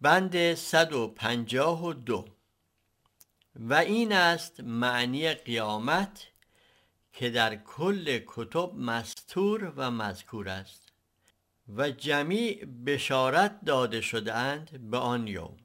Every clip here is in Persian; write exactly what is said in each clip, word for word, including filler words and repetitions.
بند صد و پنجاه و دو. و این است معنی قیامت که در کل کتب مستور و مذکور است و جمیع بشارت داده شده اند به آن یوم.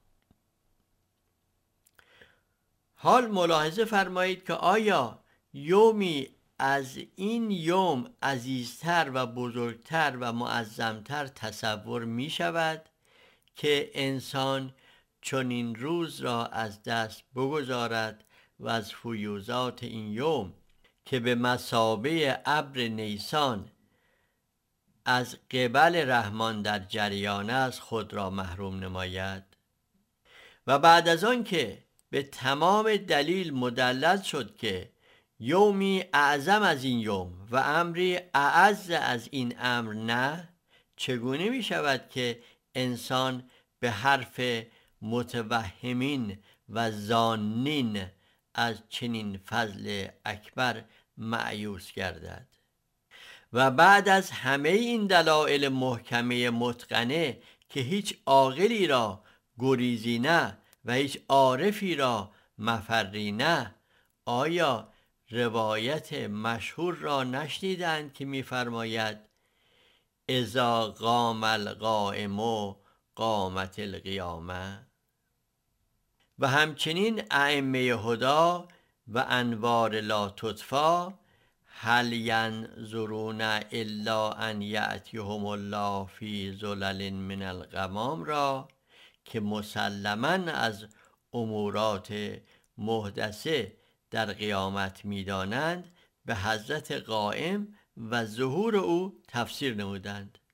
حال ملاحظه فرمایید که آیا یومی از این یوم عزیزتر و بزرگتر و معظمتر تصور می شود که انسان چون این روز را از دست بگذارد و از فیوزات این یوم که به مثابه ابر نیسان از قبل رحمان در جریان است خود را محروم نماید؟ و بعد از آن که به تمام دلیل مدلل شد که یومی اعظم از این یوم و امری اعز از این امر نه، چگونه می شود که انسان به حرف متوهمین و ظانین از چنین فضل اکبر مأیوس گردد؟ و بعد از همه این دلایل محکمه متقنه که هیچ عاقلی را گریزی نه و هیچ عارفی را مفری نه، آیا روایت مشهور را نشنیدند که می‌فرماید اذا قام القائم قامت القیامه؟ و همچنین ائمه هدی و انوار لا تطفی هل ینظرون الا ان یأتیهم الله فی ظلل من الغمام را که مسلماً از امورات محدثه در قیامت می‌دانند، به حضرت قائم و ظهور او تفسیر نمودند.